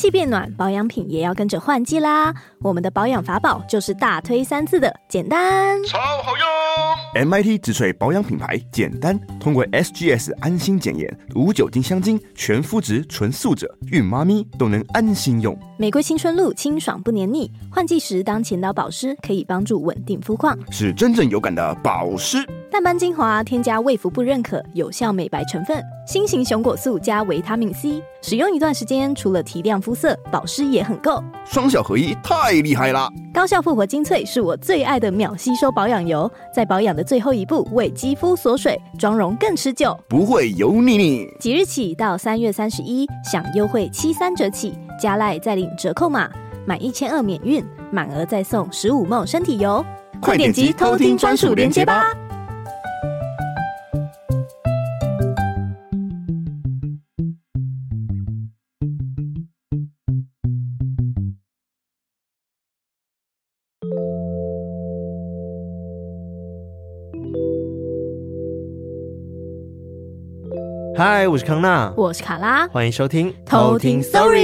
气变暖，保养品也要跟着换季啦。我们的保养法宝就是大推3次的简单超好用。 MIT 植萃保养品牌简单，通过 SGS 安心检验，无酒精香精，全肤质纯素者，孕妈咪都能安心用。 玫瑰青春露清爽不黏腻，换季时当前导保湿，可以帮助稳定肤况， 是真正有感的保湿。 淡斑精华添加卫福部认可有效美白成分，新型熊果素加维他命 C， 使用一段时间，除了提亮肤色，保湿也很够， 双效合一，太厉害啦！ 高效复活精粹是我最爱的秒吸收保养油，在保养的最后一步为肌肤锁水，妆容更持久， 不会油腻腻。 即日起到3月31享优惠73折起，加赖再领折扣码，满1200免运，满额再送15ml身体油。快点击偷听专属链接吧。 嗨，我是康娜， 我是卡拉， 欢迎收听偷听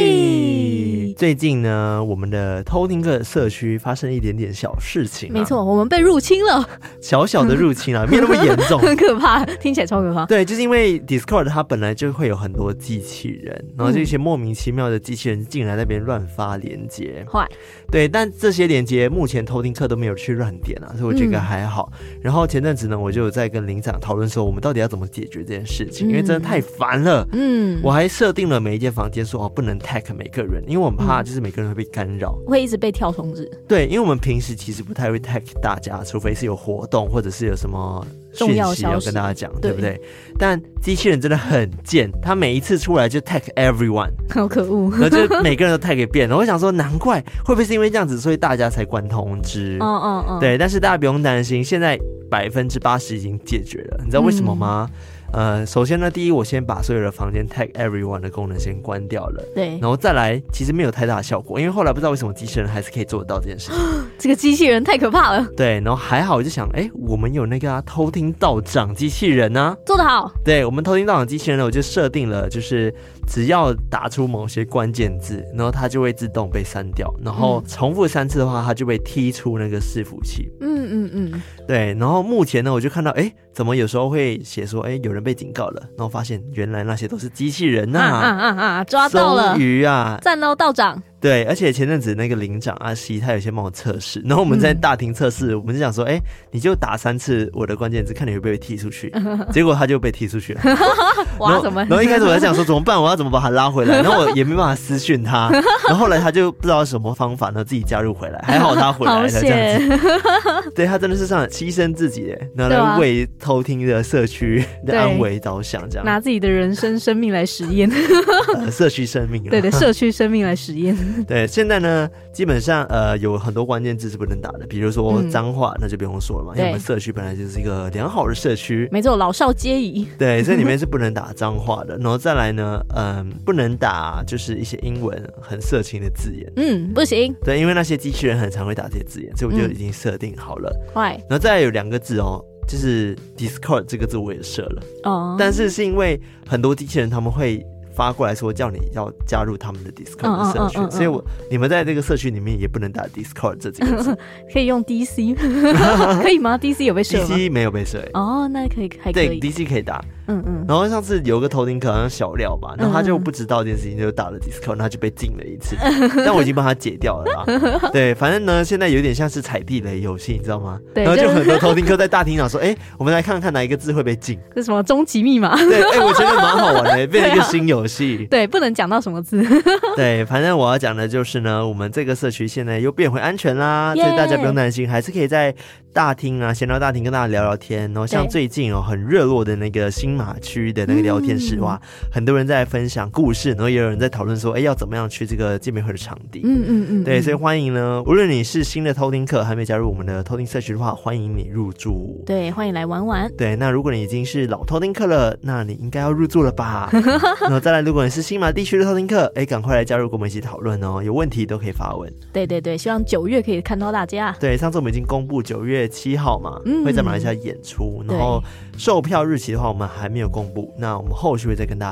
Sorry。 最近呢，我们的偷听客社区发生一点点小事情没错，我们被入侵了， 小小的入侵啊，没有那么严重， 很可怕，听起来超可怕。 对，就是因为 Discord 它本来就会有很多机器人，然后这些莫名其妙的机器人进来那边乱发连结， 坏。 对，但这些连结目前偷听客都没有去乱点啊，所以我觉得还好。然后前阵子呢，我就有在跟领长讨论说，我们到底要怎么解决这件事情，因为真的太烦了。我还设定了每一间房间说不能 tag 每个人，因为我们怕就是每个人会被干扰， 会一直被跳通知。 对，因为我们平时其实不太会 tag 大家，除非是有活动或者是有什么讯息要跟大家讲，对不对？但机器人真的很贱，他每一次出来就 tag everyone， 好可恶， 然后就每个人都 tag 一遍。然后我想说，难怪会不会是因为这样子，所以大家才关通知？对，但是大家不用担心，现在80%已经解决了。你知道为什么吗？首先呢，第一，我先把所有的房间 tag everyone 的功能先关掉了， 对， 然后再来，其实没有太大的效果，因为后来不知道为什么机器人还是可以做得到这件事情。 这个机器人太可怕了。 对，然后还好，我就想，我们有那个偷听道长机器人啊， 做得好。对， 我们偷听道长机器人呢，我就设定了，就是只要打出某些关键字，然后它就会自动被删掉，然后重复3次的话，它就被踢出那个伺服器。对，然后目前呢，我就看到，怎么有时候会写说，有人被警告了，然后发现原来那些都是机器人抓到了， 终于啊， 赞喽道长。 对，而且前阵子那个领长阿西他有先帮我测试，然后我们在大厅测试，我们就想说，你就打3次我的关键字，看你会不会被踢出去。结果他就被踢出去了。 哇，怎么？ 然后一开始我在想说怎么办，我要怎么把他拉回来，然后我也没办法私讯他，然后后来他就不知道什么方法呢，自己加入回来，还好他回来了这样子。对，他真的是这样牺牲自己，然后来为偷听的社区的安危着想，这样拿自己的人生命来实验。 社区生命， 对，社区生命来实验。 对，现在呢，基本上有很多关键字是不能打的，比如说脏话，那就不用说了嘛，因为我们社区本来就是一个良好的社区， 没错，老少皆宜。 对，这里面是不能打脏话的，然后再来呢，不能打就是一些英文很色情的字眼， 不行。 对，因为那些机器人很常会打这些字眼，所以我就已经设定好了。然后再来有2个字哦，就是 Discord 这个字我也设了，但是是因为很多机器人他们会发过来说叫你要加入他们的 Discord 的社区，所以你们在这个社区里面也不能打 Discord 这几个字。 可以用 DC 可以吗？ DC 有被设吗？ DC 没有被设。 那可以，还可以。 对， DC 可以打。然后上次有个偷听客好像小廖吧，然后他就不知道这件事情，就打了 Discord， 然后他就被禁了1次，但我已经帮他解掉了啦。对，反正呢，现在有点像是踩地雷游戏，你知道吗？然后就很多偷听客在大厅上说，我们来看看哪一个字会被禁。 这是什么终极密码？ 对，我觉得蛮好玩的，变成一个新游戏。 对，不能讲到什么字。 对，反正我要讲的就是呢，我们这个社区现在又变回安全啦，所以大家不用担心，还是可以在大厅啊，闲聊大厅跟大家聊聊天。然后像最近很热络的那个新马区的那个聊天室，哇，很多人在分享故事，然后也有人在讨论说，要怎么样去这个见面会的场地。对，所以欢迎呢，无论你是新的偷听客，还没加入我们的偷听社区的话，欢迎你入住。 对，欢迎来玩玩。 对，那如果你已经是老偷听客了，那你应该要入住了吧？然后再来，如果你是新马地区的偷听客，赶快来加入跟我们一起讨论哦，有问题都可以发问。 对，希望9月可以看到大家。 对，上次我们已经公布9月7号嘛，会在马来西亚演出，然后售票日期的话我们还没有公布，那我们后续会再跟大家讲。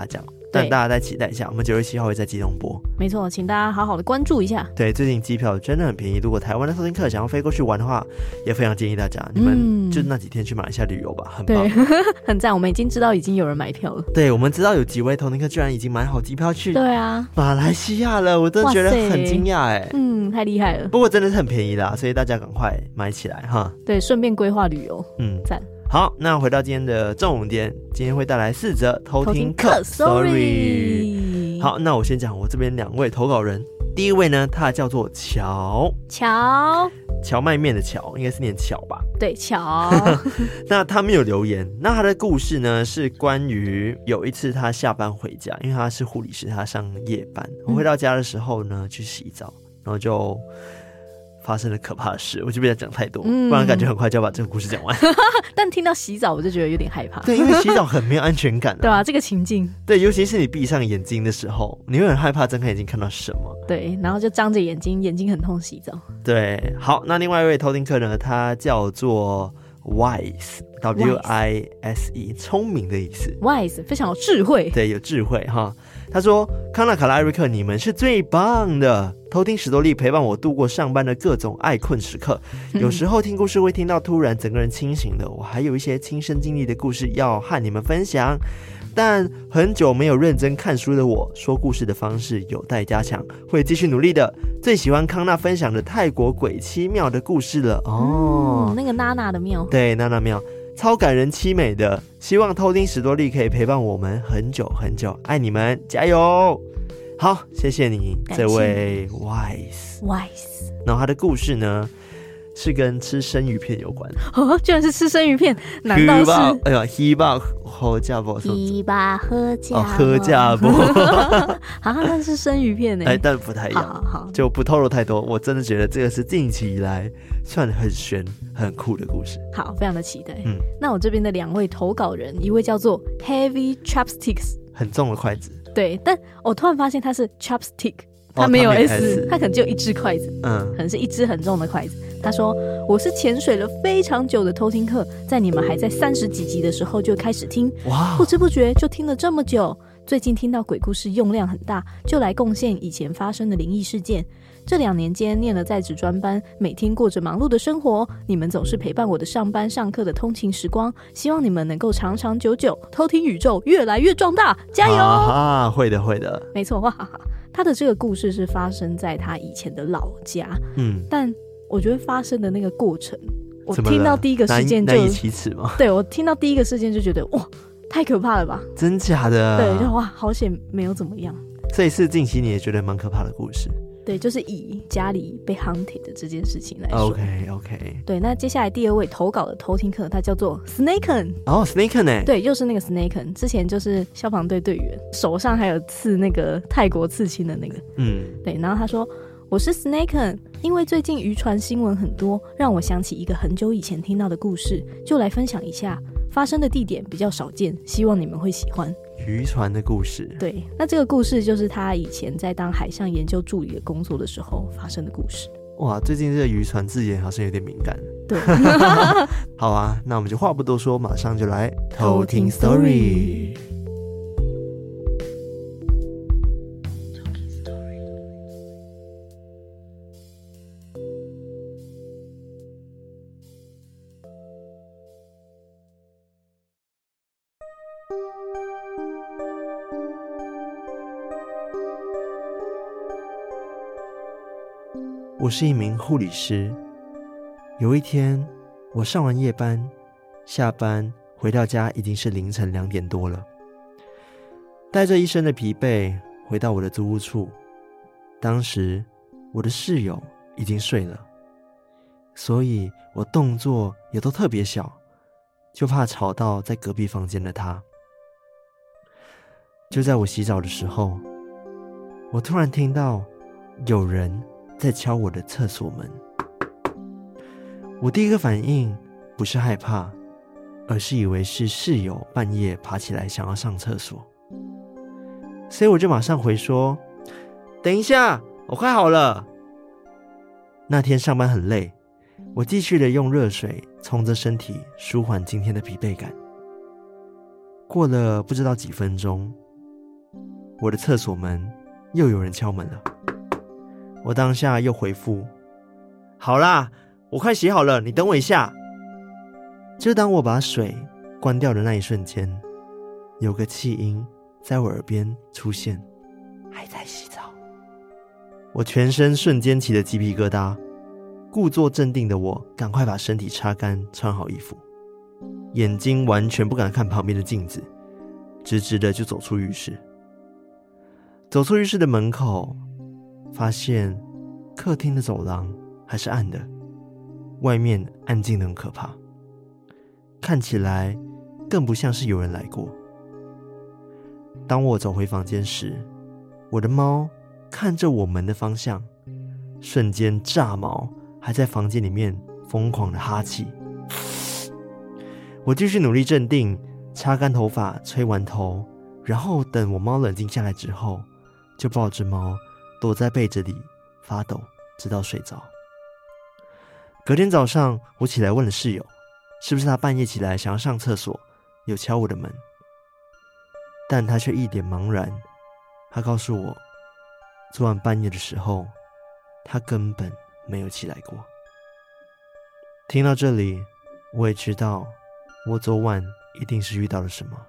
但大家再期待一下，我们9月7号会在基隆播。 没错，请大家好好的关注一下。 对，最近机票真的很便宜，如果台湾的偷听客想要飞过去玩的话，也非常建议大家，你们就那几天去马来西亚旅游吧，很棒， 很赞。我们已经知道已经有人买票了。 对，我们知道有几位偷听客居然已经买好机票去马来西亚了，我真的觉得很惊讶哎。 太厉害了。 不过真的是很便宜啦，所以大家赶快买起来哈。 对，顺便规划旅游。赞。 好，那回到今天的重点，今天会带来4则偷听客 story。好，那我先讲我这边2位投稿人。第一位呢，他叫做荞麦面的荞，应该是念荞吧？对，荞。那他没有留言。那他的故事呢，是关于有一次他下班回家，因为他是护理师，他上夜班。我回到家的时候呢，去洗澡，然后就发生了可怕的事，我就不要讲太多，不然感觉很快就要把这个故事讲完。 但听到洗澡我就觉得有点害怕。对， 因为洗澡很没有安全感。 对啊，这个情境。 对，尤其是你闭上眼睛的时候，你会很害怕睁开眼睛看到什么。 对，然后就张着眼睛，眼睛很痛洗澡。 对，好，那另外一位偷听客呢，他叫做 Wise W-I-S-E， 聪明的意思。Wise 非常有智慧。对，有智慧哈。他说：康纳、卡拉、艾瑞克，你们是最棒的，偷听史多利陪伴我度过上班的各种爱困时刻。有时候听故事会听到突然整个人清醒的，我还有一些亲身经历的故事要和你们分享。但很久没有认真看书的我，说故事的方式有待加强，会继续努力的。最喜欢康纳分享的泰国鬼妻庙的故事了那个娜娜的庙。对，娜娜庙超感人凄美的，希望偷听史多利可以陪伴我们很久很久，爱你们，加油！好，谢谢你这位 Wise。 然后他的故事呢是跟吃生鱼片有关。居然是吃生鱼片，难道是哎呀希巴喝加波喝加波那是生鱼片耶。但不太一样。好，就不透露太多。我真的觉得这个是近期以来算很悬很酷的故事。好，非常的期待。那我这边的2位投稿人，一位叫做 Heavy Chopsticks， 很重的筷子。对，但我突然发现他是 Chopstick， 他没有 S， 他可能只有一只筷子，可能是一只很重的筷子。他说：我是潜水了非常久的偷听客，在你们还在30几集的时候就开始听，不知不觉就听了这么久。最近听到鬼故事用量很大，就来贡献以前发生的灵异事件。这2年间念了在职专班，每天过着忙碌的生活，你们总是陪伴我的上班上课的通勤时光，希望你们能够长长久久，偷听宇宙越来越壮大，加油！会的会的，没错。他的这个故事是发生在他以前的老家，但我觉得发生的那个过程，我听到第一个事件就难以启齿吗？对，我听到第一个事件就觉得哇，太可怕了吧？真假的？对，就哇，好险没有怎么样。这一次近期你也觉得蛮可怕的故事？对，就是以家里被 haunted 的这件事情来说。OK。对，那接下来第2位投稿的偷听客，他叫做 Snaken。Snaken 呢？对，又是那个 Snaken， 之前就是消防队队员，手上还有刺那个泰国刺青的那个。对，然后他说：我是 Snaken， 因为最近渔船新闻很多，让我想起一个很久以前听到的故事，就来分享一下。发生的地点比较少见，希望你们会喜欢。渔船的故事。对，那这个故事就是他以前在当海上研究助理的工作的时候发生的故事。哇，最近这个渔船字眼好像有点敏感。对。好啊，那我们就话不多说，马上就来偷听 story。我是一名护理师。有一天，我上完夜班，下班回到家已经是凌晨2点多了。带着一身的疲惫回到我的租屋处，当时我的室友已经睡了，所以我动作也都特别小，就怕吵到在隔壁房间的他。就在我洗澡的时候，我突然听到有人在敲我的厕所门。我第一个反应不是害怕，而是以为是室友半夜爬起来想要上厕所，所以我就马上回说：等一下，我快好了。那天上班很累，我继续的用热水冲着身体，舒缓今天的疲惫感。过了不知道几分钟， 我的厕所门又有人敲门了。我当下又回复：好啦，我快洗好了，你等我一下。就当我把水关掉的那一瞬间，有个气音在我耳边出现，还在洗澡。我全身瞬间起了鸡皮疙瘩，故作镇定的我赶快把身体擦干，穿好衣服，眼睛完全不敢看旁边的镜子，直直的就走出浴室。走出浴室的门口，发现客厅的走廊还是暗的，外面安静得很可怕，看起来更不像是有人来过。当我走回房间时，我的猫看着我门的方向，瞬间炸毛，还在房间里面疯狂的哈气。我继续努力镇定，擦干头发，吹完头，然后等我猫冷静下来之后，就抱着猫躲在被子里发抖，直到睡着。隔天早上，我起来问了室友，是不是他半夜起来想要上厕所，有敲我的门，但他却一脸茫然。他告诉我，昨晚半夜的时候，他根本没有起来过。听到这里，我也知道我昨晚一定是遇到了什么。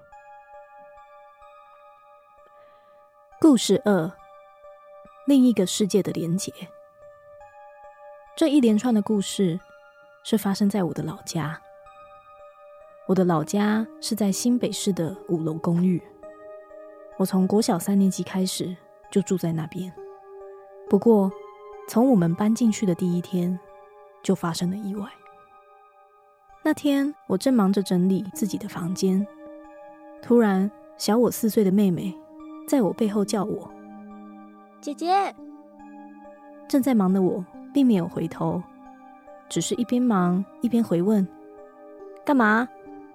故事2：另一个世界的连结。这一连串的故事是发生在我的老家。我的老家是在新北市的5楼公寓，我从国小3年级开始就住在那边。不过从我们搬进去的第一天就发生了意外。那天我正忙着整理自己的房间，突然小我4岁的妹妹在我背后叫我：姐姐。正在忙的我并没有回头，只是一边忙一边回问：干嘛？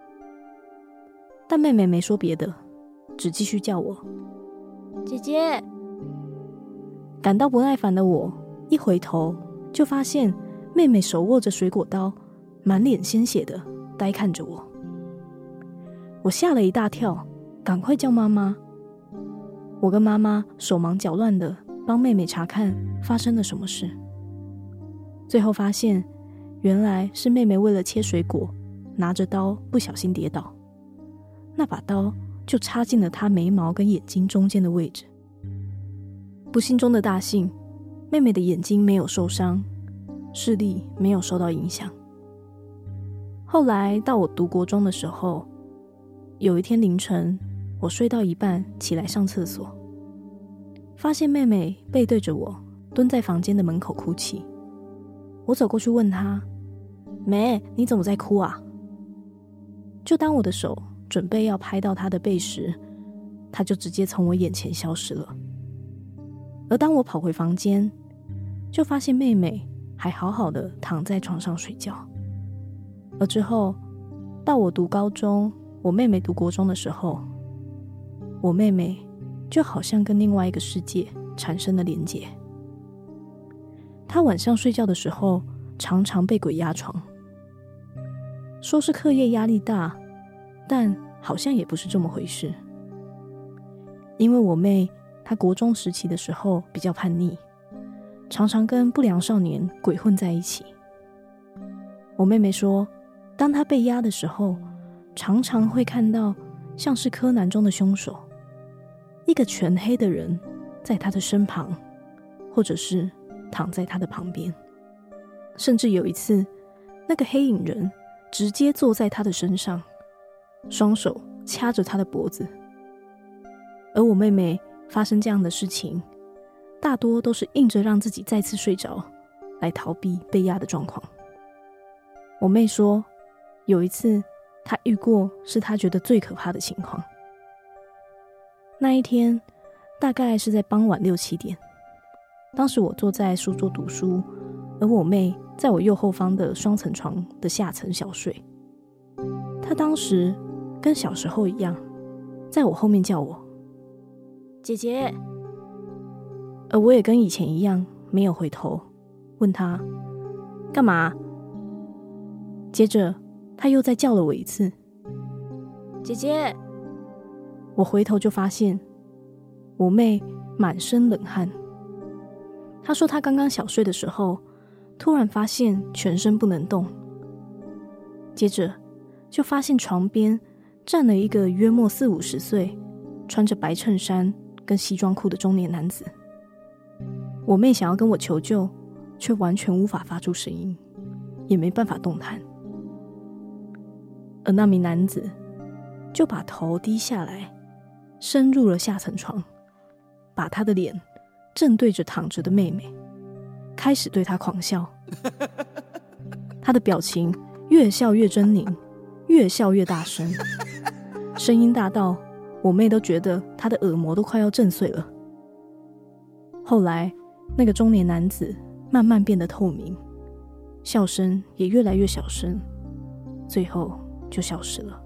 但妹妹没说别的，只继续叫我：姐姐。感到不耐烦的我一回头，就发现妹妹手握着水果刀，满脸鲜血的呆看着我。我吓了一大跳，赶快叫妈妈。我跟妈妈手忙脚乱的帮妹妹查看发生了什么事。最后发现，原来是妹妹为了切水果，拿着刀不小心跌倒，那把刀就插进了她眉毛跟眼睛中间的位置。不幸中的大幸，妹妹的眼睛没有受伤，视力没有受到影响。后来到我读国中的时候，有一天凌晨，我睡到一半起来上厕所，发现妹妹背对着我蹲在房间的门口哭泣。我走过去问她：妹，你怎么在哭啊？就当我的手准备要拍到她的背时，她就直接从我眼前消失了。而当我跑回房间，就发现妹妹还好好的躺在床上睡觉。而之后到我读高中，我妹妹读国中的时候，我妹妹就好像跟另外一个世界产生了连结。她晚上睡觉的时候常常被鬼压床，说是课业压力大，但好像也不是这么回事。因为我妹她国中时期的时候比较叛逆，常常跟不良少年鬼混在一起。我妹妹说，当她被压的时候，常常会看到像是柯南中的凶手，一个全黑的人在她的身旁，或者是躺在她的旁边。甚至有一次，那个黑影人直接坐在她的身上，双手掐着她的脖子。而我妹妹发生这样的事情，大多都是硬着让自己再次睡着，来逃避被压的状况。我妹说，有一次她遇过是她觉得最可怕的情况。那一天大概是在傍晚6、7点，当时我坐在书桌读书，而我妹在我右后方的双层床的下层小睡。她当时跟小时候一样，在我后面叫我：姐姐。而我也跟以前一样，没有回头，问她干嘛。接着她又再叫了我一次：姐姐。我回头就发现我妹满身冷汗。她说她刚刚小睡的时候，突然发现全身不能动，接着就发现床边站了一个约莫40-50岁，穿着白衬衫跟西装裤的中年男子。我妹想要跟我求救，却完全无法发出声音，也没办法动弹。而那名男子就把头低下来，深入了下层床，把他的脸正对着躺着的妹妹，开始对她狂笑。他的表情越笑越狰狞，越笑越大声，声音大到我妹都觉得他的耳膜都快要震碎了。后来那个中年男子慢慢变得透明，笑声也越来越小声，最后就消失了。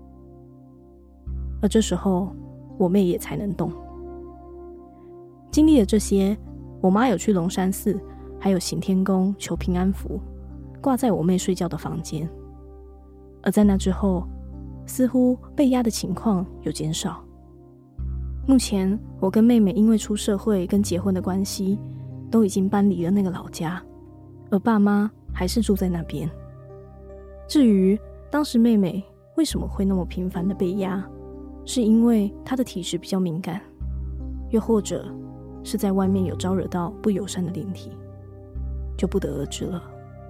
而这时候我妹也才能动。经历了这些，我妈有去龙山寺还有行天宫求平安符，挂在我妹睡觉的房间。而在那之后，似乎被压的情况有减少。目前我跟妹妹因为出社会跟结婚的关系，都已经搬离了那个老家，而爸妈还是住在那边。至于当时妹妹为什么会那么频繁的被压，是因为她的体质比较敏感，又或者是在外面有招惹到不友善的灵体，就不得而知了。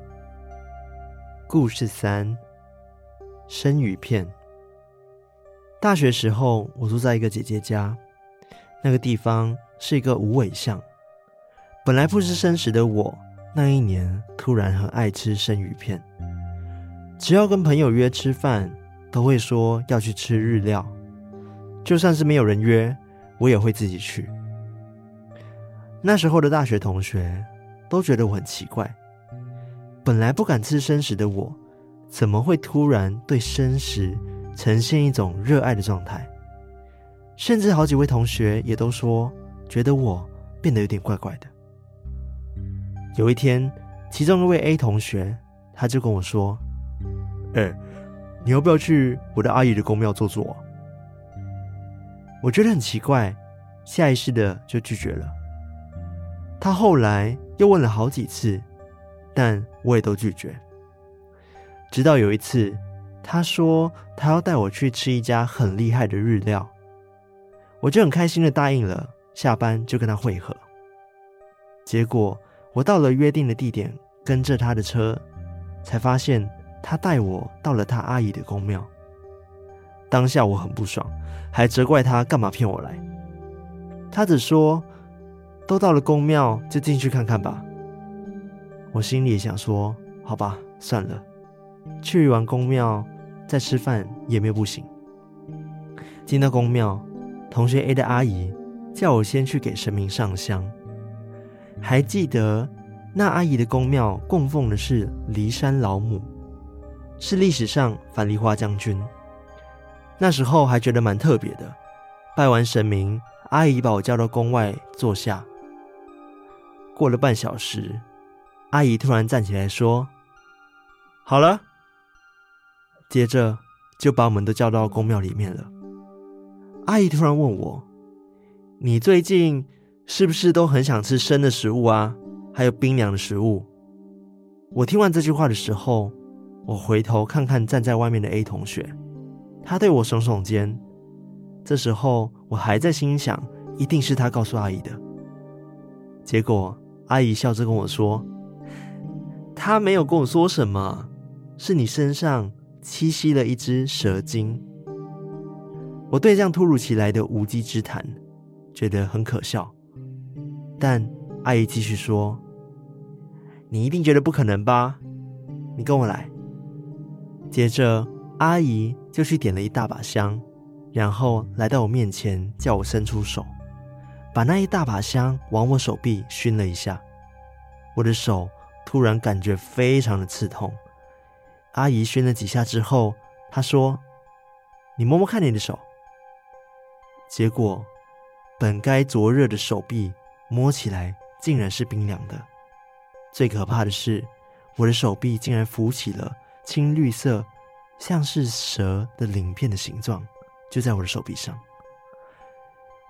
故事3：生鱼片。大学时候，我住在一个姐姐家，那个地方是一个无尾巷。本来不吃生食的我，那一年突然很爱吃生鱼片。只要跟朋友约吃饭，都会说要去吃日料，就算是没有人约，我也会自己去。那时候的大学同学都觉得我很奇怪，本来不敢吃生食的我，怎么会突然对生食呈现一种热爱的状态？甚至好几位同学也都说，觉得我变得有点怪怪的。有一天，其中一位 A 同学，他就跟我说：你要不要去我的阿姨的公庙坐坐？我觉得很奇怪，下意识的就拒绝了。他后来又问了好几次，但我也都拒绝。直到有一次，他说他要带我去吃一家很厉害的日料，我就很开心的答应了，下班就跟他会合。结果我到了约定的地点，跟着他的车，才发现他带我到了他阿姨的公庙。当下我很不爽，还责怪他干嘛骗我来。他只说都到了公庙，就进去看看吧。我心里想说，好吧，算了，去完公庙再吃饭也没有不行。进到公庙，同学 A 的阿姨叫我先去给神明上香。还记得那阿姨的公庙供奉的是骊山老母，是历史上樊梨花将军。那时候还觉得蛮特别的。拜完神明，阿姨把我叫到宫外坐下。过了半小时，阿姨突然站起来说：好了。接着就把我们都叫到宫庙里面了。阿姨突然问我：你最近是不是都很想吃生的食物啊？还有冰凉的食物？我听完这句话的时候，我回头看看站在外面的 A 同学，他对我耸耸肩。这时候我还在心想，一定是他告诉阿姨的。结果阿姨笑着跟我说：他没有跟我说什么，是你身上栖息了一只蛇精。我对这样突如其来的无稽之谈觉得很可笑，但阿姨继续说：你一定觉得不可能吧？你跟我来。接着阿姨就去点了一大把香，然后来到我面前，叫我伸出手，把那一大把香往我手臂熏了一下。我的手突然感觉非常的刺痛。阿姨熏了几下之后，她说：你摸摸看你的手。结果本该灼热的手臂摸起来竟然是冰凉的。最可怕的是，我的手臂竟然浮起了青绿色像是蛇的鳞片的形状，就在我的手臂上。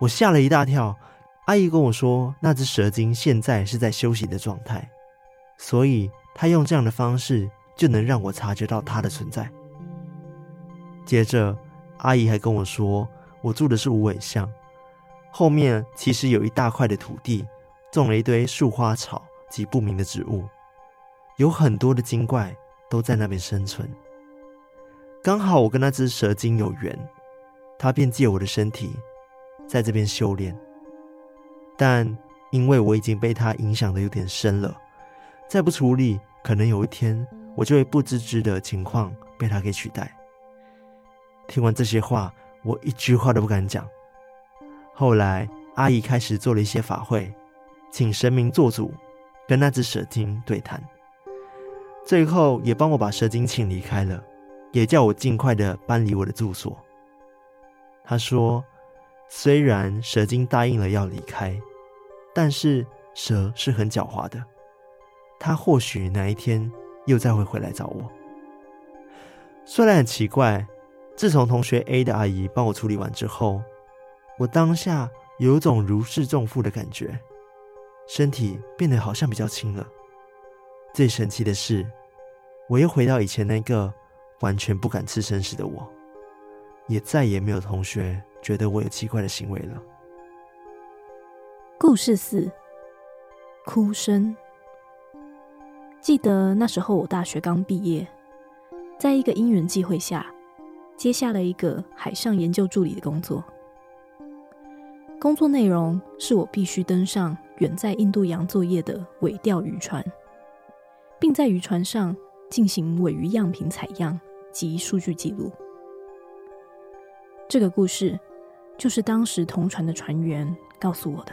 我吓了一大跳。阿姨跟我说，那只蛇精现在是在休息的状态，所以她用这样的方式就能让我察觉到它的存在。接着阿姨还跟我说，我住的是无尾巷，后面其实有一大块的土地，种了一堆树花草及不明的植物，有很多的精怪都在那边生存。刚好我跟那只蛇精有缘，它便借我的身体在这边修炼。但因为我已经被它影响的有点深了，再不处理，可能有一天我就会不自知的情况被它给取代。听完这些话，我一句话都不敢讲。后来阿姨开始做了一些法会，请神明做主，跟那只蛇精对谈，最后也帮我把蛇精请离开了，也叫我尽快的搬离我的住所。他说，虽然蛇精答应了要离开，但是蛇是很狡猾的，他或许哪一天又再会回来找我。虽然很奇怪，自从同学 A 的阿姨帮我处理完之后，我当下有一种如释重负的感觉，身体变得好像比较轻了。最神奇的是，我又回到以前那个完全不敢吃生食的我，也再也没有同学觉得我有奇怪的行为了。 故事4：哭声。记得那时候我大学刚毕业，在一个因缘际会下，接下了一个海上研究助理的工作。工作内容是我必须登上远在印度洋作业的尾钓渔船，并在渔船上进行尾鱼样品采样及数据记录。这个故事就是当时同船的船员告诉我的。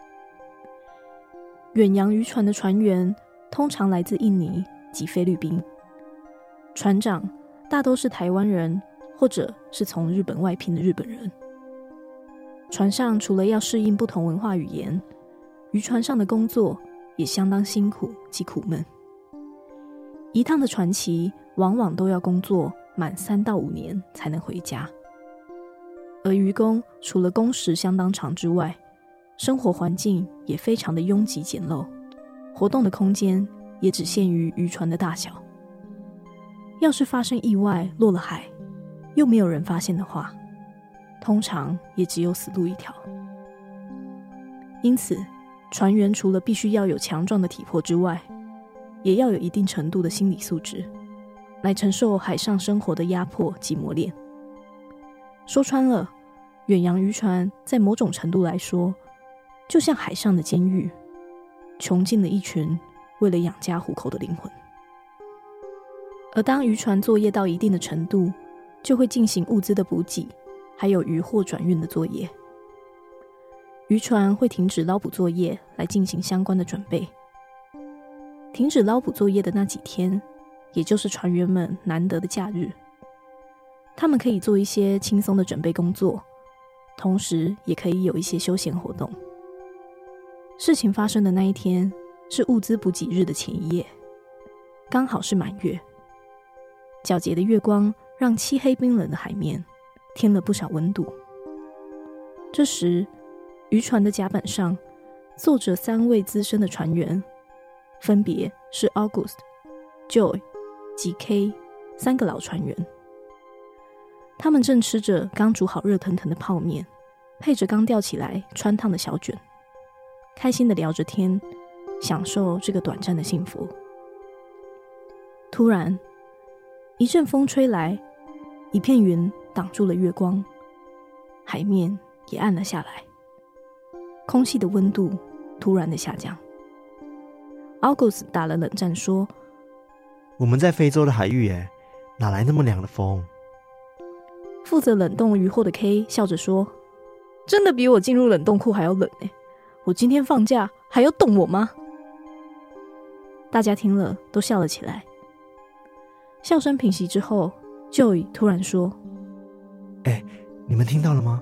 远洋渔船的船员通常来自印尼及菲律宾，船长大都是台湾人或者是从日本外聘的日本人。船上除了要适应不同文化语言，渔船上的工作也相当辛苦及苦闷。一趟的船期往往都要工作满3到5年才能回家。而渔工除了工时相当长之外，生活环境也非常的拥挤简陋，活动的空间也只限于渔船的大小。要是发生意外落了海，又没有人发现的话，通常也只有死路一条。因此，船员除了必须要有强壮的体魄之外，也要有一定程度的心理素质，来承受海上生活的压迫及磨练。说穿了，远洋渔船在某种程度来说，就像海上的监狱，囚禁了一群为了养家糊口的灵魂。而当渔船作业到一定的程度，就会进行物资的补给，还有渔获转运的作业。渔船会停止捞捕作业来进行相关的准备。停止捞捕作业的那几天，也就是船员们难得的假日，他们可以做一些轻松的准备工作，同时也可以有一些休闲活动。事情发生的那一天是物资补给日的前一夜，刚好是满月。皎洁的月光让漆黑冰冷的海面添了不少温度。这时，渔船的甲板上坐着3位资深的船员，分别是 August、Joy 及 K 3个老船员。他们正吃着刚煮好热腾腾的泡面，配着刚吊起来穿烫的小卷，开心地聊着天，享受这个短暂的幸福。突然，一阵风吹来，一片云挡住了月光，海面也暗了下来，空气的温度突然的下降。August 打了冷战说：“ 我们在非洲的海域耶，哪来那么凉的风？” 负责冷冻渔获的 K 笑着说：“真的比我进入冷冻库还要冷耶，我今天放假还要冻我吗？”大家听了都笑了起来。笑声平息之后， Joey 突然说：“ 你们听到了吗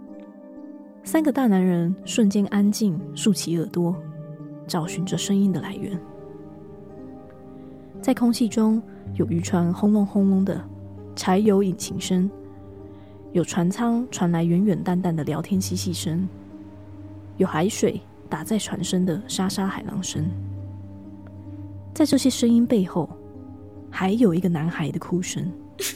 ？”3个大男人瞬间安静，竖起耳朵，找寻着声音的来源。在空气中有渔船轰隆轰隆的柴油引擎声，有船舱传来远远淡淡的聊天嬉戏声， 有海水打在船身的沙沙海浪声。在这些声音背后，还有一个男孩的哭声。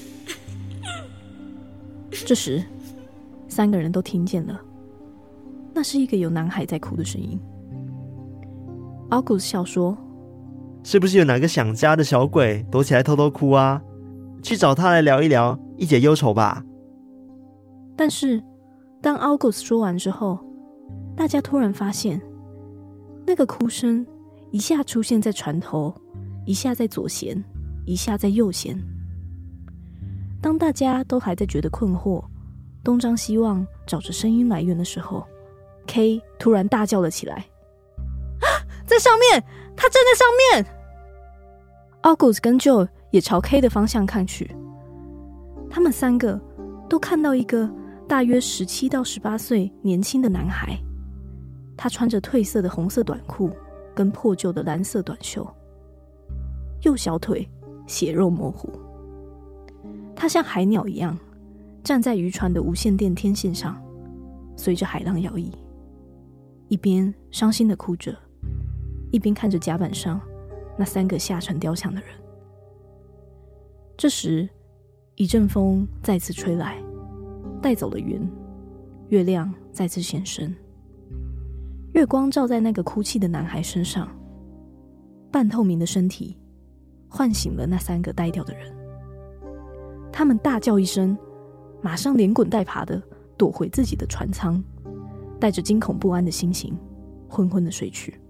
这时3个人都听见了，那是一个有男孩在哭的声音。August 笑说， 是不是有哪个想家的小鬼躲起来偷偷哭啊？去找他来聊一聊，一解忧愁吧。 但是当 August 说完之后，大家突然发现，那个哭声一下出现在船头，一下在左舷，一下在右舷。当大家都还在觉得困惑，东张西望找着声音来源的时候， K 突然大叫了起来，啊，在上面，他站在上面。August 跟 Joe 也朝 K 的方向看去，他们3个都看到一个大约17到18岁年轻的男孩，他穿着褪色的红色短裤跟破旧的蓝色短袖，右小腿血肉模糊。他像海鸟一样站在渔船的无线电天线上，随着海浪摇曳，一边伤心地哭着，一边看着甲板上那3个下沉雕像的人。这时一阵风再次吹来，带走了云，月亮再次现身，月光照在那个哭泣的男孩身上，半透明的身体唤醒了那3个呆掉的人。他们大叫一声，马上连滚带爬的躲回自己的船舱，带着惊恐不安的心情昏昏的睡去。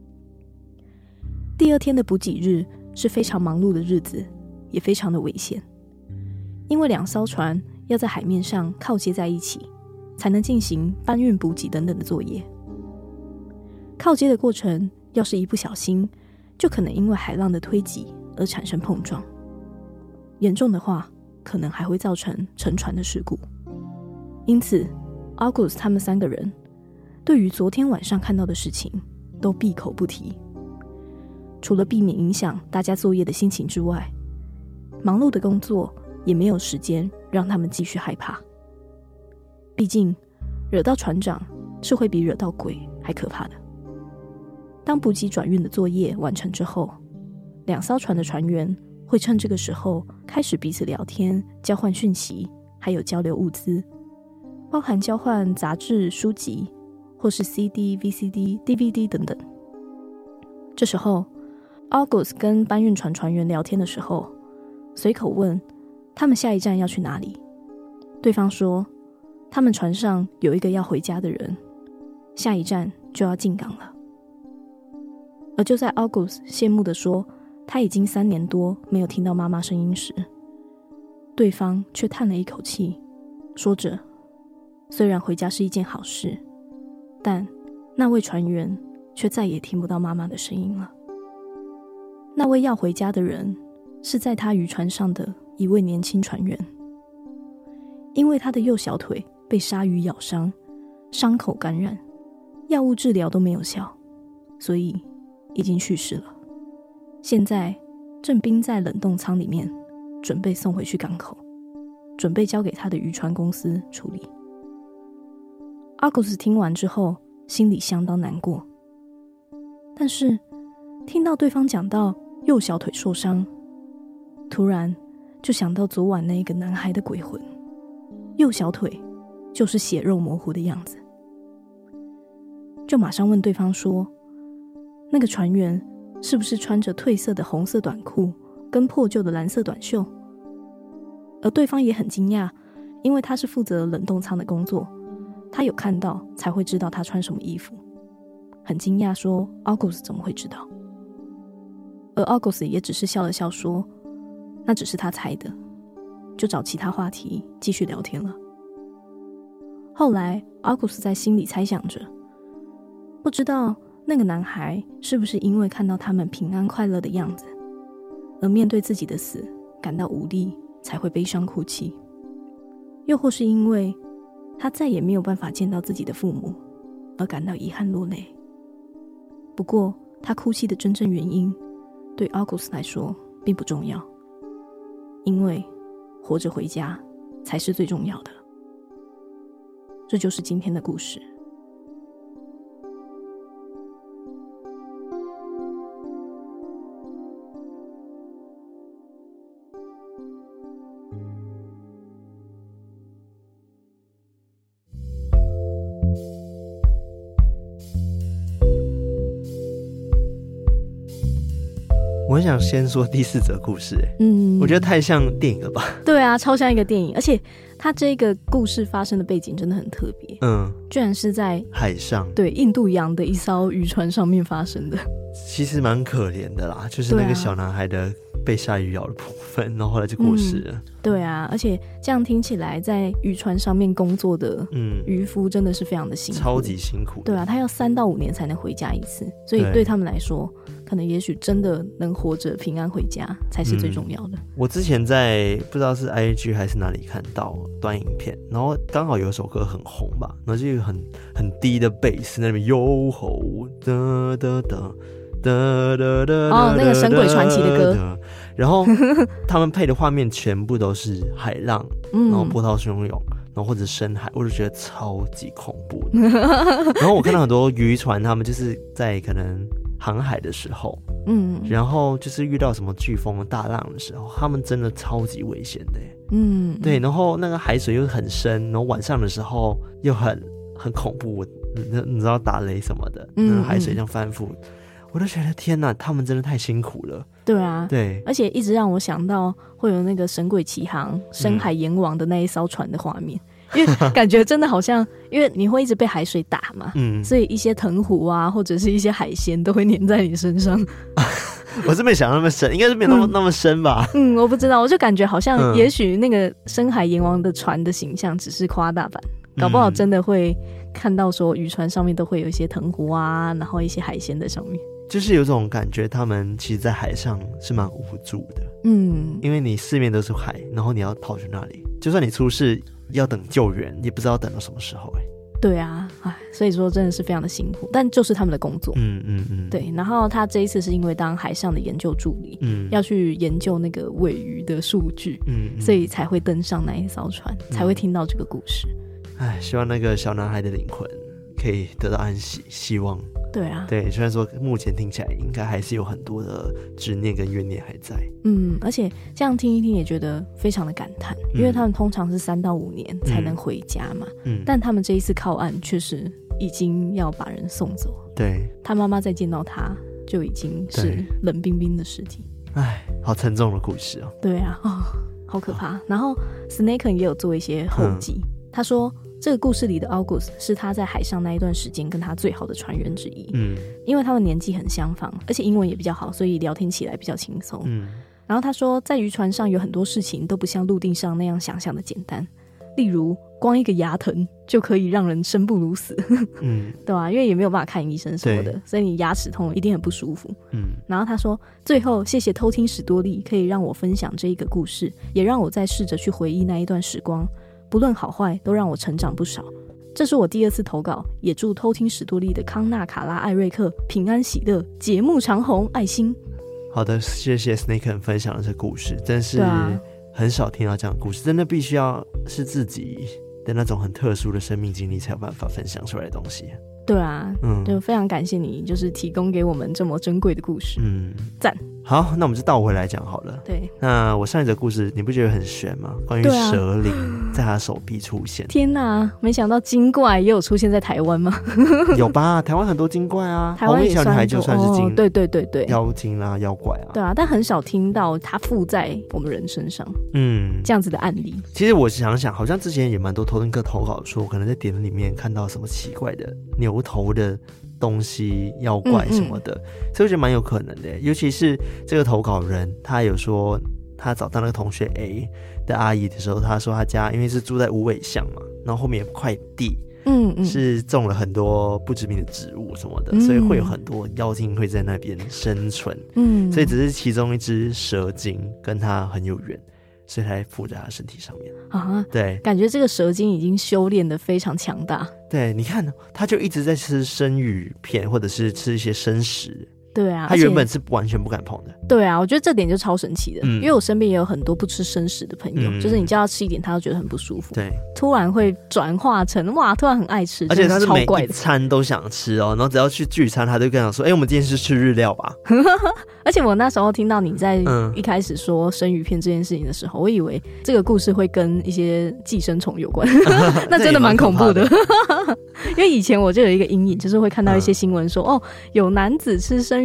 第2天的补给日是非常忙碌的日子，也非常的危险，因为2艘船要在海面上靠接在一起，才能进行搬运补给等等的作业。靠接的过程要是一不小心，就可能因为海浪的推挤而产生碰撞，严重的话可能还会造成沉船的事故。因此 August 他们3个人对于昨天晚上看到的事情都闭口不提，除了避免影响大家作业的心情之外，忙碌的工作也没有时间让他们继续害怕。毕竟惹到船长是会比惹到鬼还可怕的。当补给转运的作业完成之后，2艘船的船员会趁这个时候开始彼此聊天，交换讯息，还有交流物资，包含交换杂志、书籍，或是 CD、VCD、DVD 等等。这时候 August 跟搬运船船员聊天的时候，随口问他们下一站要去哪里。对方说他们船上有一个要回家的人，下一站就要进港了。而就在 August 羡慕地说他已经3年多没有听到妈妈声音时，对方却叹了一口气，说着虽然回家是一件好事，但那位船员却再也听不到妈妈的声音了。那位要回家的人是在他渔船上的一位年轻船员，因为他的右小腿被鲨鱼咬伤，伤口感染，药物治疗都没有效，所以已经去世了。现在正冰在冷冻舱里面，准备送回去港口，准备交给他的渔船公司处理。阿古斯听完之后心里相当难过，但是听到对方讲到右小腿受伤，突然就想到昨晚那个男孩的鬼魂，右小腿就是血肉模糊的样子，就马上问对方说，那个船员是不是穿着褪色的红色短裤跟破旧的蓝色短袖？而对方也很惊讶，因为他是负责冷冻舱的工作，他有看到才会知道他穿什么衣服，很惊讶说 August 怎么会知道？而 August 也只是笑了笑说，那只是他猜的，就找其他话题继续聊天了。后来 August 在心里猜想着，不知道那个男孩是不是因为看到他们平安快乐的样子，而面对自己的死感到无力，才会悲伤哭泣，又或是因为他再也没有办法见到自己的父母而感到遗憾落泪。不过他哭泣的真正原因对 August 来说并不重要，因为活着回家才是最重要的。这就是今天的故事。 很想先说第4则故事我觉得太像电影了吧。 对啊，超像一个电影，而且它这个故事发生的背景真的很特别，居然是在海上， 对，印度洋的一艘渔船上面发生的。 其实蛮可怜的啦，就是那个小男孩的被鲨鱼咬的部分，然后后来就过世了。 对啊，而且这样听起来在渔船上面工作的渔夫真的是非常的辛苦， 超级辛苦。 对啊，他要3到5年才能回家一次，所以对他们来说可能也许真的能活着平安回家才是最重要的。 我之前在不知道是 IG 还是哪里看到短影片，然后刚好有一首歌很红吧，然后就有很低的贝斯那边哟吼哒哒哒那个神鬼传奇的歌， 然后他们配的画面全部都是海浪，然后波涛汹涌，然后或者深海，我就觉得超级恐怖的。然后我看到很多渔船，他们就是在可能航海的时候，然后就是遇到什么飓风大浪的时候，他们真的超级危险的。对，然后那个海水又很深，然后晚上的时候又很恐怖，你知道打雷什么的，那个海水这样翻覆。我就觉得天哪，他们真的太辛苦了。 对啊， 对， 而且一直让我想到会有那个神鬼奇航深海阎王的那一艘船的画面，因为感觉真的好像，因为你会一直被海水打嘛，所以一些藤壶啊或者是一些海鲜都会粘在你身上。 我是没想到那么深，应该是没有那么深吧。 我不知道，我就感觉好像也许那个深海阎王的船的形象只是夸大版，搞不好真的会看到说渔船上面都会有一些藤壶啊，然后一些海鲜在上面。 就是有种感觉，他们其实在海上是蛮无助的。因为你四面都是海，然后你要跑去那里，就算你出事要等救援，也不知道等到什么时候。 对啊，所以说真的是非常的辛苦，但就是他们的工作。对，然后他这一次是因为当海上的研究助理，要去研究那个尾鱼的数据，所以才会登上那一艘船，才会听到这个故事。 希望那个小男孩的灵魂可以得到安息，希望。 对啊， 对，虽然说目前听起来应该还是有很多的执念跟怨念还在。 而且这样听一听也觉得非常的感叹，因为他们通常是3到5年才能回家嘛，但他们这一次靠岸却是已经要把人送走。 对， 他妈妈再见到他就已经是冷冰冰的尸体。 好沉重的故事哦。 对啊，好可怕。然后 Snake 也有做一些后记，他说这个故事里的 August 是他在海上那一段时间跟他最好的船员之一，因为他们年纪很相仿，而且英文也比较好，所以聊天起来比较轻松。然后他说在渔船上有很多事情都不像陆地上那样想象的简单，例如光一个牙疼就可以让人生不如死，对吧？因为也没有办法看医生什么的，所以你牙齿痛一定很不舒服。然后他说最后谢谢偷听史多利可以让我分享这一个故事，也让我再试着去回忆那一段时光，不论好坏都让我成长不少。这是我第2次投稿，也祝偷听史多利的康纳、卡拉、艾瑞克平安喜乐，节目长红，爱心。 好的，谢谢 Snake 分享的这故事，真是很少听到这样的故事，真的必须要是自己的那种很特殊的生命经历才有办法分享出来的东西。 对啊，就非常感谢你，就是提供给我们这么珍贵的故事。赞。 好，那我们就倒回来讲好了。 对， 那我上一则故事你不觉得很悬吗？关于蛇灵在他手臂出现。 天哪，没想到精怪也有出现在台湾吗？ 有吧，台湾很多精怪啊，台湾小女孩就算是精， 对对对对， 妖精啊，妖怪啊。 对啊，但很少听到它附在我们人身上，这样子的案例。 其实我想想，好像之前也蛮多偷听客投稿说，可能在点里面看到什么奇怪的牛头的东西、妖怪什么的，所以我觉得蛮有可能的。尤其是这个投稿人，他有说他找到那个同学 A 的阿姨的时候，他说他家因为是住在无尾巷嘛，然后后面有块地，是种了很多不知名的植物什么的，所以会有很多妖精会在那边生存。所以只是其中一只蛇精跟他很有缘，所以才附在他身体上面啊。 对， 感觉这个蛇精已经修炼得非常强大。 对，你看他就一直在吃生鱼片或者是吃一些生食。 对啊， 他原本是完全不敢碰的。 对啊，我觉得这点就超神奇的，因为我身边也有很多不吃生食的朋友，就是你叫他吃一点他都觉得很不舒服， 对，突然会转化成哇突然很爱吃， 而且他是每一餐都想吃哦，然后只要去聚餐他就跟他说我们今天是吃日料吧。 而且我那时候听到你在一开始说生鱼片这件事情的时候，我以为这个故事会跟一些寄生虫有关。那真的蛮恐怖的。因为以前我就有一个阴影，就是会看到一些新闻说有男子吃生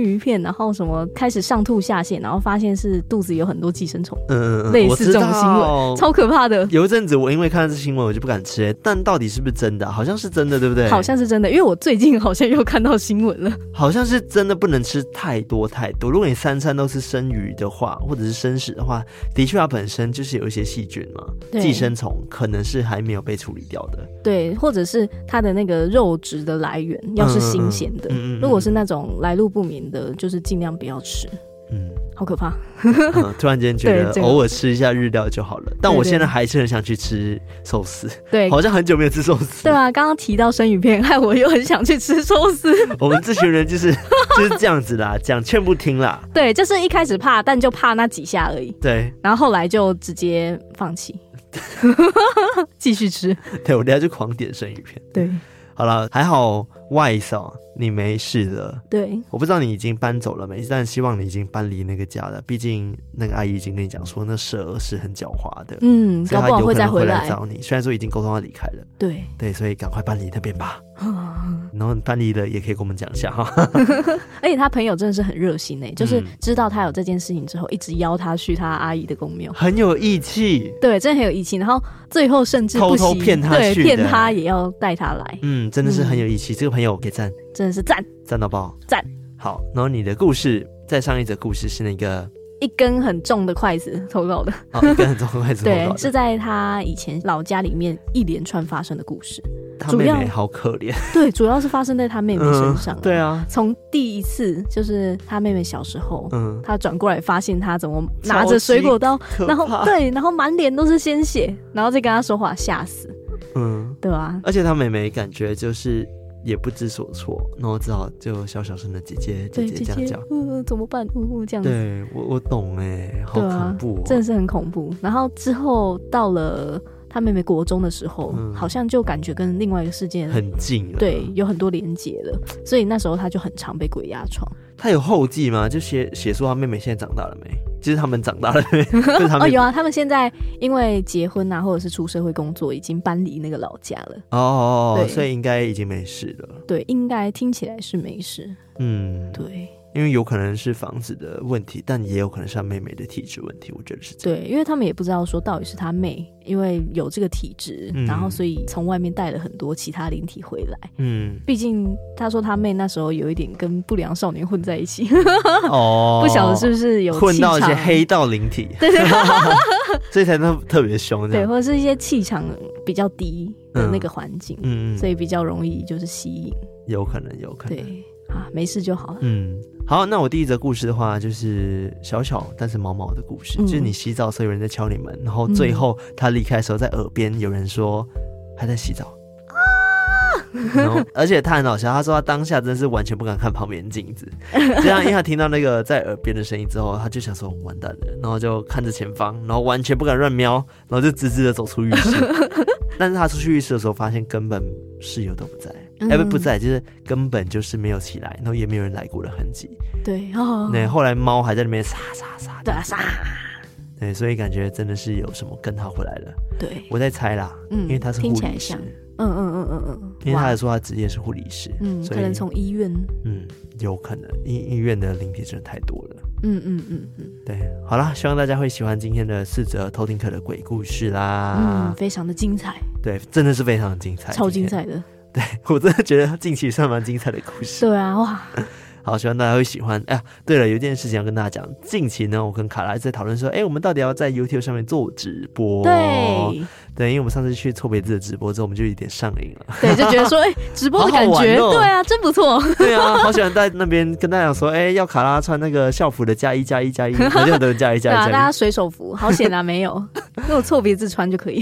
鱼片，然后什么开始上吐下泻，然后发现是肚子有很多寄生虫，类似这种新闻，超可怕的。 有一阵子我因为看到这新闻我就不敢吃，但到底是不是真的？好像是真的，对不对？ 好像是真的，因为我最近好像又看到新闻了， 好像是真的不能吃太多太多。如果你3餐都吃生鱼的话，或者是生食的话，的确它本身就是有一些细菌嘛，寄生虫可能是还没有被处理掉的。 对，或者是它的那个肉质的来源要是新鲜的，如果是那种来路不明的，就是尽量不要吃。好可怕。 突然间觉得偶尔吃一下日料就好了，但我现在还是很想去吃寿司。 对， 好像很久没有吃寿司。 对啊，刚刚提到生鱼片，害我又很想去吃寿司。 我们这群人就是这样子啦，讲劝不听啦。 对，就是一开始怕，但就怕那几下而已。 对， 然后后来就直接放弃，继续吃。 对，我等一下就狂点生鱼片。 对。 好了，还好外嫂你没事了。 对， 我不知道你已经搬走了没，但希望你已经搬离那个家了。毕竟那个阿姨已经跟你讲说，那蛇是很狡猾的， 搞不好会再回来找你。虽然说已经沟通要离开了，对，所以赶快搬离那边吧。然后搬离了也可以跟我们讲一下哈。 而且他朋友真的是很热心就是知道他有这件事情之后，一直邀他去他阿姨的公庙， 很有义气。 对，真的很有义气。然后最后甚至不惜偷偷骗他去的， 骗他也要带他来。 真的是很有义气。这个朋友给赞， 真的是赞到爆， 赞。 好，然后你的故事，再上一则故事是那个一根很重的筷子投稿的。 一根很重的筷子投稿的。 对，是在他以前老家里面一连串发生的故事。 他妹妹好可怜。 对，主要是发生在他妹妹身上。 对啊， 从第一次就是他妹妹小时候，他转过来发现他怎么拿着水果刀，然后满脸都是鲜血，然后再跟他说话，吓死。对啊。而且他妹妹感觉就是也不知所措，然后只好就小声的姐姐这样叫， 怎么办？这样子。 对，我懂好恐怖真的是很恐怖。然后之后到了他妹妹国中的时候，好像就感觉跟另外一个事件很近了， 对，有很多连结了，所以那时候他就很常被鬼压床。 他有后记吗？就写说他妹妹现在长大了没？就是他们长大了没？ 有啊，他们现在因为结婚啊，或者是出社会工作，已经搬离那个老家了。 所以应该已经没事了。 对，应该听起来是没事。对。 因为有可能是房子的问题，但也有可能是他妹妹的体质问题，我觉得是这样。 对，因为他们也不知道说到底是他妹因为有这个体质，然后所以从外面带了很多其他灵体回来。毕竟他说他妹那时候有一点跟不良少年混在一起。不晓得是不是有混到一些黑道灵体。对，所以才特别凶。 对，或者是一些气场比较低的那个环境，所以比较容易就是吸引。 有可能。 对没事就好了。 好，那我第一则故事的话，就是小但是毛毛的故事，就是你洗澡的时候有人在敲你门，然后最后他离开的时候，在耳边有人说还在洗澡然后而且他很好笑，他说他当下真的是完全不敢看旁边的镜子，这样因为他听到那个在耳边的声音之后，他就想说完蛋了，然后就看着前方，然后完全不敢乱瞄，然后就直直的走出浴室。但是他出去浴室的时候，发现根本室友都不在，不在，就是根本就是没有起来，然后也没有人来过的痕迹。 对后来猫还在那边撒， 对撒。 对，所以感觉真的是有什么跟他回来了。 对， 我在猜啦，因为他是护理师。听起来像。因为他还说他职业是护理师， 可能从医院。 有可能医院的灵体真的太多了。对，好啦，希望大家会喜欢今天的4则偷听客的鬼故事啦。 非常的精彩。 对，真的是非常的精彩， 超精彩的。 对，我真的觉得近期算蛮精彩的故事。 对啊，哇。 好，希望大家会喜欢。对了，有一件事情要跟大家讲。近期呢，我跟卡拉一直在讨论说，我们到底要在 YouTube 上面做直播？对，因为我们上次去错别字的直播之后，我们就有点上瘾了。对， 就觉得说，直播的感觉，对啊，真不错。 对啊，好喜欢在那边跟大家讲说，要卡拉穿那个校服的+1+1+1，那就很多人+1+1+1。对啊，大家水手服，好险啊，没有，如果错别字穿就可以。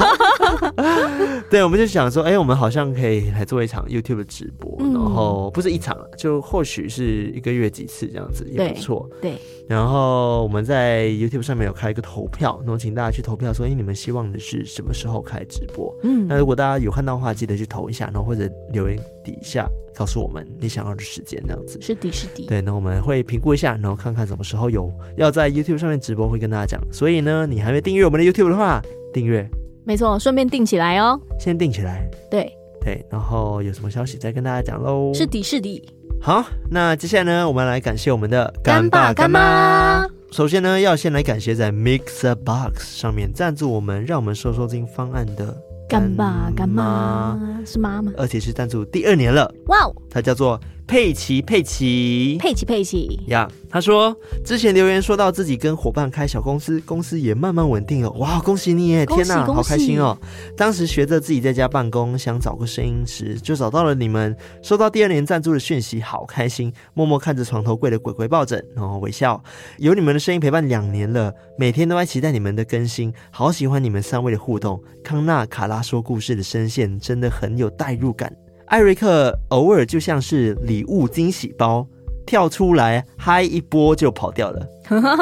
对，我们就想说，我们好像可以来做一场 YouTube 的直播，然后不是一场，就或许是1个月几次这样子也不错。 对。 然后我们在 YouTube 上面有开一个投票，然后请大家去投票说，你们希望的是什么时候开直播？那如果大家有看到的话，记得去投一下，然后或者留言底下告诉我们你想要的时间，这样子。 是的。 对，那我们会评估一下，然后看看什么时候有要在 YouTube 上面直播，会跟大家讲。所以呢，你还没订阅我们的 YouTube 的话，订阅。 没错，顺便订起来哦。 先订起来。 对， 然后有什么消息再跟大家讲咯。 是的。 好，那接下来呢，我们来感谢我们的干爸干妈。 首先呢，要先来感谢在 Mixerbox 上面赞助我们，让我们收听方案的干爸干妈，是妈妈， 而且是赞助第2年了。 哇哦， 他叫做佩奇呀，他说之前留言说到自己跟伙伴开小公司，公司也慢慢稳定了，哇，恭喜你耶！天哪，好开心哦！当时学着自己在家办公，想找个声音时，就找到了你们。收到第2年赞助的讯息，好开心，默默看着床头柜的鬼鬼抱枕，然后微笑。有你们的声音陪伴2年了，每天都在期待你们的更新，好喜欢你们3位的互动。康纳、卡拉说故事的声线真的很有代入感。艾瑞克偶尔就像是礼物惊喜包，跳出来嗨一波就跑掉了。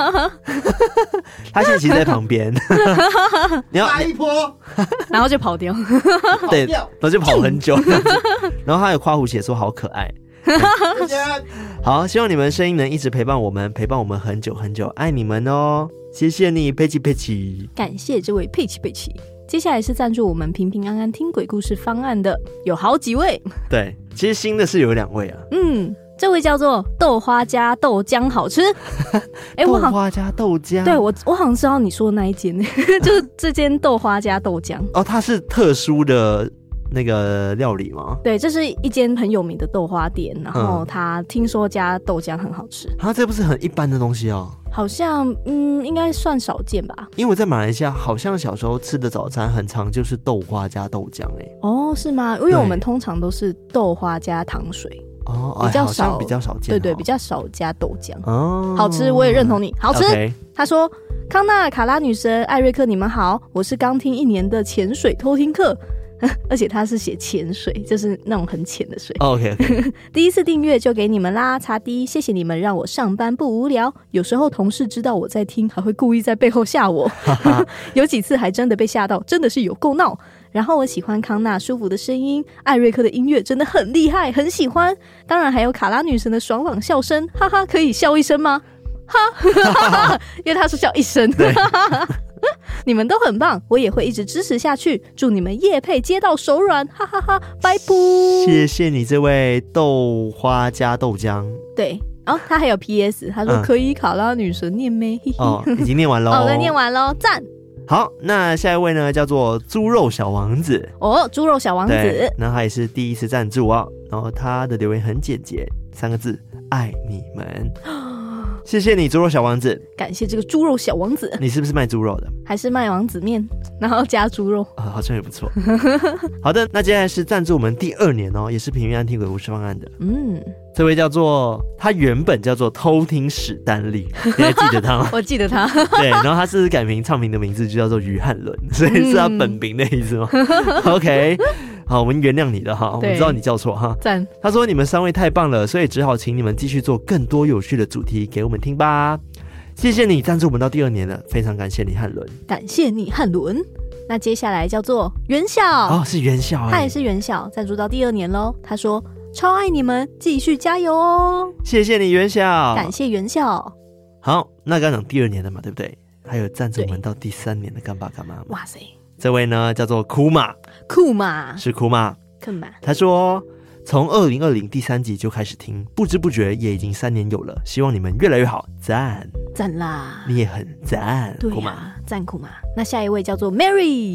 他现在其实在旁边，你要嗨一波， 然后就跑掉， 对，然后就跑很久。然后他有夸胡写说好可爱。好，希望你们声音能一直陪伴我们很久很久，爱你们哦！谢谢你，佩奇。 感谢这位佩奇。接下来是赞助我们平平安安听鬼故事方案的有好几位。 对，其实新的是有2位啊。 这位叫做豆花加豆浆好吃。 豆花加豆浆， 对，我好像知道你说的那一间，就是这间豆花加豆浆。 哦，它是特殊的那个料理吗？ 对，这是一间很有名的豆花店，然后他听说加豆浆很好吃。 这不是很一般的东西哦。 好像应该算少见吧， 因为我在马来西亚好像小时候吃的早餐很常就是豆花加豆浆。 哦，是吗？因为我们通常都是豆花加糖水，比较少， 比较少见。 对，比较少加豆浆。好吃，我也认同你，好吃。Okay. 他说康纳、卡拉女神、艾瑞克，你们好，我是刚听1年的潜水偷听课。而且他是写潜水，就是那种很浅的水。 OK， 第一次订阅就给你们啦，擦滴，谢谢你们让我上班不无聊。有时候同事知道我在听，还会故意在背后吓我，有几次还真的被吓到，真的是有够闹。然后我喜欢康纳舒服的声音，艾瑞克的音乐真的很厉害，很喜欢。当然还有卡拉女神的爽朗笑声，哈哈，可以笑一声吗？哈，因为他是笑一声。你们都很棒，我也会一直支持下去，祝你们业配接到手软，哈哈哈，拜噗！ 谢谢你这位豆花加豆浆。 对，他还有 PS， 他说可以卡拉女神念咩？ 已经念完咯。 对，念完咯，赞。 好，那下一位呢叫做猪肉小王子。 猪肉小王子， 然后他也是第一次赞助啊，然后他的留言很简洁，3个字，爱你们。谢谢你，猪肉小王子。 感谢这个猪肉小王子。 你是不是卖猪肉的？ 还是卖王子面，然后加猪肉？ 好像也不错。好的，那接下来是赞助我们第2年哦，也是平平安听鬼故事方案的。这位叫做，他原本叫做偷听史丹利，你还记得他吗？ 我记得他。 对，然后他是改名唱名的名字就叫做于汉伦，所以是他本名的意思吗？OK。好，我们原谅你了哈，我们知道你叫错哈。 赞。 他说你们3位太棒了，所以只好请你们继续做更多有趣的主题给我们听吧。谢谢你赞助我们到第2年了，非常感谢你汉伦。 感谢你汉伦。那接下来叫做元晓。 是元晓。 他也是元晓，赞助到第2年咯。他说超爱你们，继续加油哦。 谢谢你元晓。 感谢元晓。 好，那刚讲第2年了嘛，对不对？还有赞助我们到第3年的干爸干妈。 哇塞， 这位呢叫做库玛，是库玛。他说从2020第3集就开始听，不知不觉也已经3年有了，希望你们越来越好，赞啦！ 你也很赞， 对呀，赞库玛。那下一位叫做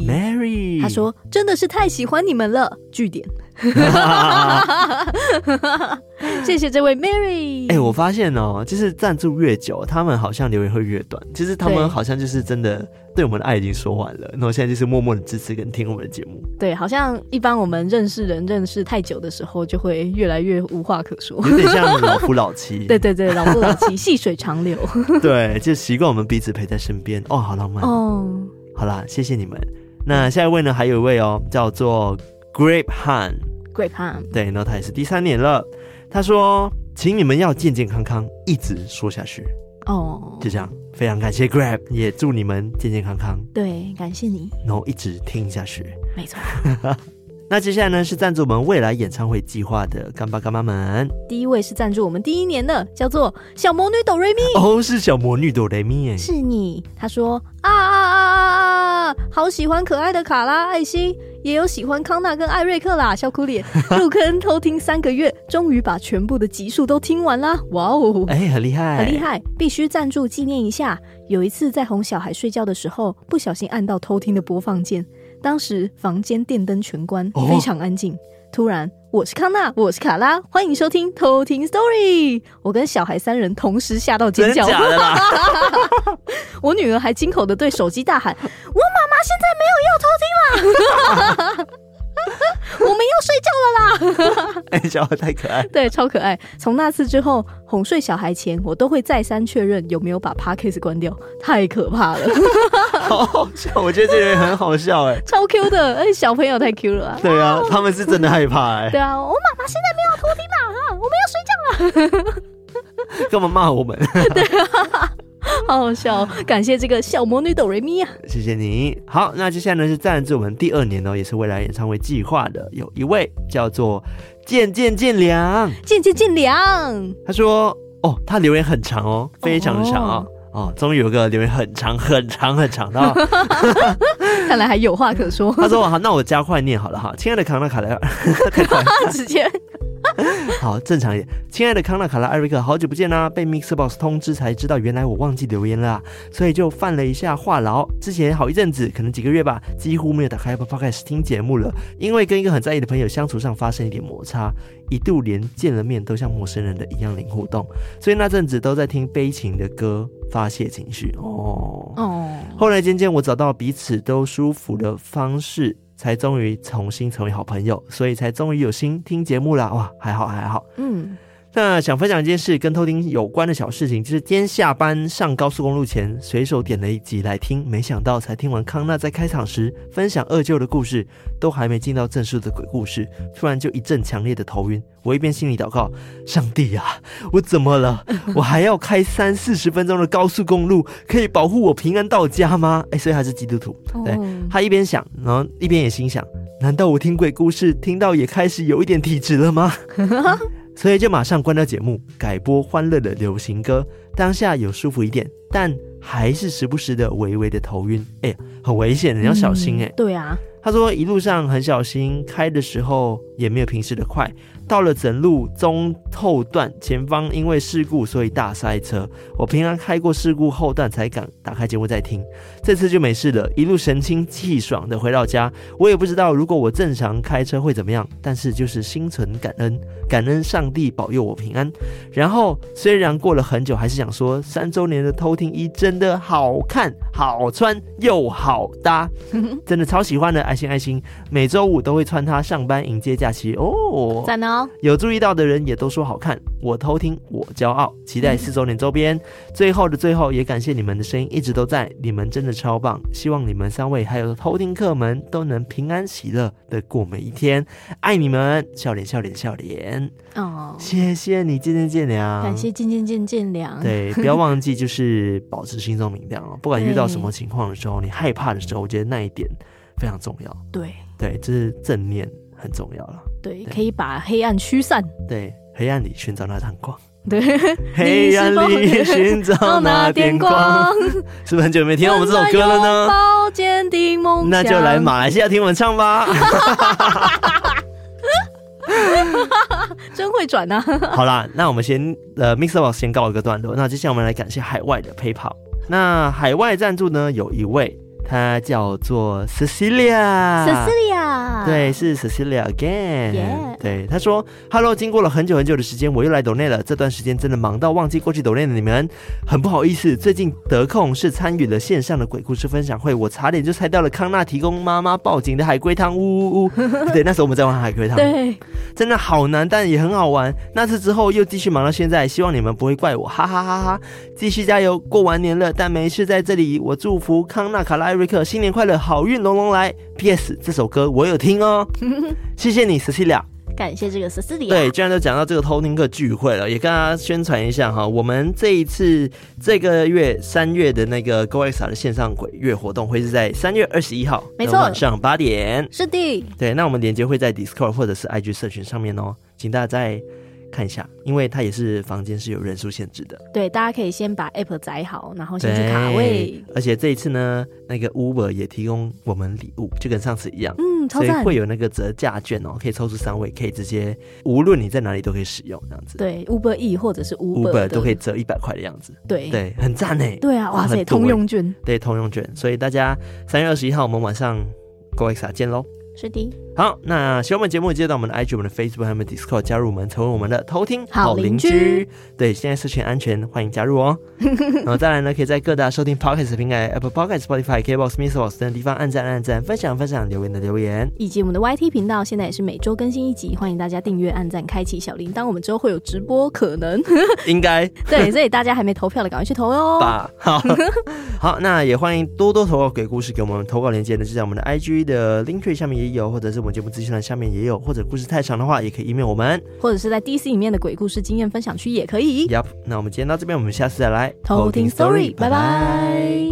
Mary， 他说真的是太喜欢你们了，句点。谢谢这位 Mary。 我发现就是赞助越久，他们好像留言会越短。其实他们好像就是真的对我们的爱已经说完了，然后现在就是默默的支持跟听我们的节目。 对，好像一般我们认识人认识太久的时候，就会越来越无话可说， 有点像老夫老妻。 对，老夫老妻，细水长流。 对，就习惯我们彼此陪在身边。好浪漫哦。好啦，谢谢你们。那下一位呢，还有一位叫做 Grape Han。对，然后他也是第3年了。他说请你们要健健康康，一直说下去。就这样，非常感谢 Grape， 也祝你们健健康康。 对，感谢你， 然后一直听下去。 没错。 那接下来呢是赞助我们未来演唱会计划的干爸干妈们。 第一位是赞助我们第1年的，叫做小魔女哆瑞咪。 是小魔女哆瑞咪耶。 是你。他说好喜欢可爱的卡拉爱心， 也有喜欢康纳跟艾瑞克啦，笑哭脸。入坑偷听3个月，终于把全部的集数都听完啦！哇哦， 很厉害， 很厉害，必须赞助纪念一下。有一次在哄小孩睡觉的时候，不小心按到偷听的播放键，当时房间电灯全关，非常安静。突然，我是康纳，我是卡拉，欢迎收听偷听 Story。我跟小孩3人同时吓到尖叫， 真假的啦我女儿还惊口的对手机大喊：“我妈妈现在没有要偷听啦！”我们要睡觉了啦！ 小孩太可爱， 对，超可爱。从那次之后，哄睡小孩前，我都会再三确认有没有把 Podcast 关掉，太可怕了。 好好笑，我觉得这人很好笑哎， 超 Q 的，而且小朋友太 Q 了啊。 对啊，他们是真的害怕哎。 对啊，我妈妈现在没有偷听啦，我们要睡觉了。 干嘛骂我们？ 对啊。好好笑哦，感谢这个小魔女哆瑞咪啊， 谢谢你。好，那接下来呢是赞助我们第2年也是未来演唱会计划的，有一位叫做健良，他说他留言很长哦，非常的长哦，终于有个留言很长的看来还有话可说。 他说好，那我加快念好了哈，亲爱的康纳卡拉，太快了， 直接。 好，正常一点。亲爱的康纳、卡拉、艾瑞克，好久不见啦！被 Mixbox 通知才知道，原来我忘记留言了所以就犯了一下话痨。之前好一阵子，可能几个月吧，几乎没有打开 Apple Podcast 听节目了，因为跟一个很在意的朋友相处上发生一点摩擦，一度连见了面都像陌生人的一样零互动，所以那阵子都在听悲情的歌发泄情绪。后来渐渐我找到彼此都舒服的方式，才终于重新成为好朋友，所以才终于有心听节目啦。哇，还好。那想分享一件事跟偷听有关的小事情，就是今天下班上高速公路前随手点了一集来听，没想到才听完康纳在开场时分享二舅的故事，都还没进到正式的鬼故事，突然就一阵强烈的头晕。我一边心里祷告，上帝啊，我怎么了？我还要开30-40分钟的高速公路，可以保护我平安到家吗？所以他是基督徒。对，他一边想，然后一边也心想，难道我听鬼故事听到也开始有一点体质了吗？所以就马上关掉节目，改播欢乐的流行歌。当下有舒服一点，但还是时不时的微微的头晕。很危险，你要小心。 对啊， 他说一路上很小心，开的时候也没有平时的快，到了整路中后段，前方因为事故所以大塞车，我平常开过事故后段才敢打开节目再听，这次就没事了，一路神清气爽的回到家。我也不知道如果我正常开车会怎么样，但是就是心存感恩上帝保佑我平安。然后虽然过了很久，还是想说3周年的偷听衣真的好看好穿又好搭，真的超喜欢的，爱心，每周5都会穿它上班迎接假期哦， 赞哦！ 有注意到的人也都说好看，我偷听我骄傲，期待4周年周边。最后的最后，也感谢你们的声音一直都在，你们真的超棒，希望你们3位还有偷听客们都能平安喜乐的过每一天，爱你们，笑脸谢谢你健良， 感谢健良。 对，不要忘记就是保持心中明亮不管遇到什么情况的时候，你害怕的时候，我觉得那一点非常重要。对，这是正念很重要了。对，可以把黑暗驱散。对，黑暗里寻找那盏光。对，黑暗里寻找那点光。是不是很久没听到我们这首歌了呢？坚定梦想，那就来马来西亚听我们唱吧。真会转啊。好啦，那我们先Mixbox 先告一个段落，那接下来我们来感谢海外的 PayPal。那海外赞助呢，有一位她叫做 Cecilia， 对，是 Cecilia again、对，她说 Hello， 经过了很久的时间，我又来抖内了，这段时间真的忙到忘记过去抖内的你们，很不好意思，最近得空是参与了线上的鬼故事分享会，我差点就猜到了康纳提供妈妈报警的海龟汤，呜对，那时候我们在玩海龟汤，对，真的好难，但也很好玩。那次之后又继续忙到现在，希望你们不会怪我，哈哈哈哈！继续加油，过完年了，但没事在这里，我祝福康纳、卡拉、艾瑞克新年快乐，好运龙龙来。PS 这首歌我有听哦，谢谢你 Cecilia。感谢这个Cecilia。对，既然都讲到这个偷听课聚会了，也跟大家宣传一下哈，我们这一次这个月3月的那个 GoExa 的线上鬼月活动会是在3月21号，没错，晚上8点。是的，对，那我们连结会在 Discord 或者是 IG 社群上面哦，请大家在看一下，因为它也是房间是有人数限制的。 对，大家可以先把 app 载好，然后先去卡位。 而且这一次呢，那个 Uber 也提供我们礼物，就跟上次一样， 超赞， 所以会有那个折价券哦，可以抽出3位，可以直接无论你在哪里都可以使用这样子。 对 ，Uber E 或者是 Uber 都可以折100块的样子。 对， 很赞耶。 对啊，哇塞，通用券。 对，通用券，所以大家3月21号我们晚上 GoExa 见咯。 是的。 好，那喜欢我们节目，记得到我们的 IG、我们的 Facebook 还有我们的 Discord 加入我们，成为我们的偷听好邻居。 对，现在社群安全，欢迎加入哦。然后再来呢，可以在各大收听 Podcast 平台 Apple Podcast、Spotify、KBox、Mixbox 等地方按赞、分享、留言的留言， 以及我们的 YT 频道，现在也是每周更新1集，欢迎大家订阅、按赞、开启小铃铛。我们之后会有直播，可能应该对，所以大家还没投票的，赶快去投哟。 好，那也欢迎多多投稿鬼故事给我们，投稿链接呢就在我们的 IG 的 Linktree 下面也有，或者是我们节目资讯栏下面也有，或者故事太长的话也可以 email 我们， 或者是在 DC 里面的鬼故事经验分享区也可以。 那我们今天到这边，我们下次再来偷听 Story， 拜拜。